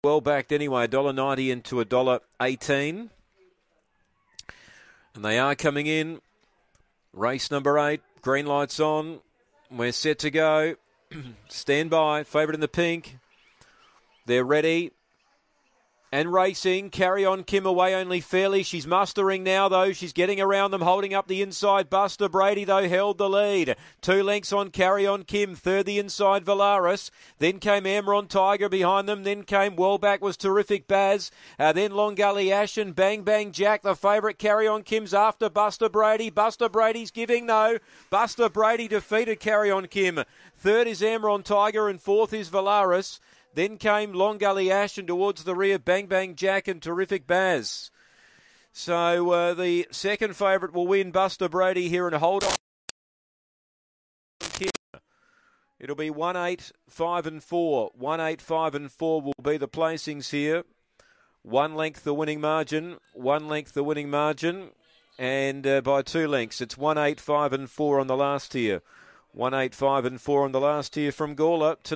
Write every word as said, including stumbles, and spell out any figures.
well backed anyway, one dollar ninety into one dollar eighteen. And they are coming in. Race number eight, green lights on. We're set to go. Stand by, favourite in the pink. They're ready. And racing, Carry On Kim away only fairly. She's mustering now, though. She's getting around them, holding up the inside. Buster Brady, though, held the lead. Two lengths on Carry On Kim. Third, the inside, Valaris. Then came Amron Tiger behind them. Then came Wellback was Terrific Baz. Uh, then Long Gully Ash and Bang Bang Jack. The favourite, Carry On Kim's after Buster Brady. Buster Brady's giving, though. Buster Brady defeated Carry On Kim. Third is Amron Tiger and fourth is Valaris. Then came Long Gully Ash and towards the rear Bang Bang Jack and Terrific Baz. So uh, the second favourite will win, Buster Brady here, and hold on. It'll be one, eight, five and four. one, eight, five and four will be the placings here. One length the winning margin. One length the winning margin. And uh, by two lengths. It's one, eight, five and four on the last tier. one, eight, five and four on the last tier from Gawler.